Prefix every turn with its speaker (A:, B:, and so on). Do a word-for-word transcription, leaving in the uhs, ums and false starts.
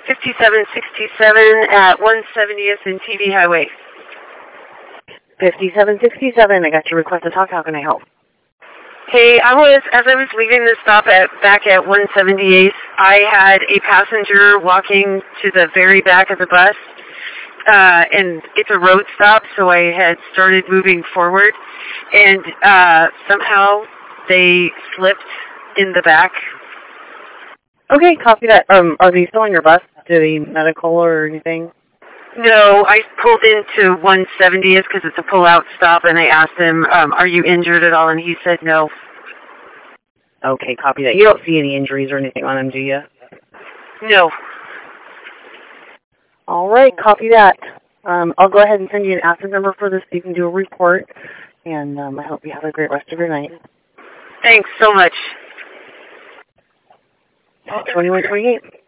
A: fifty-seven sixty-seven at one seventieth and T V Highway.
B: fifty-seven sixty-seven, I got your request to talk. How can I help?
A: Hey, I was, as I was leaving the stop at back at one seventy-eighth, I had a passenger walking to the very back of the bus, uh, and it's a road stop, so I had started moving forward, and uh, somehow they slipped in the back.
B: Okay, copy that. Um, are they still on your bus? Do they need medical or anything?
A: No, I pulled into one seventieth because it's a pull-out stop, and I asked him, um, are you injured at all? And he said no.
B: Okay, copy that. You don't see any injuries or anything on them, do you?
A: No.
B: All right, copy that. Um, I'll go ahead and send you an absence number for this so you can do a report, and um, I hope you have a great rest of your night.
A: Thanks so much.
B: twenty-one twenty-eight.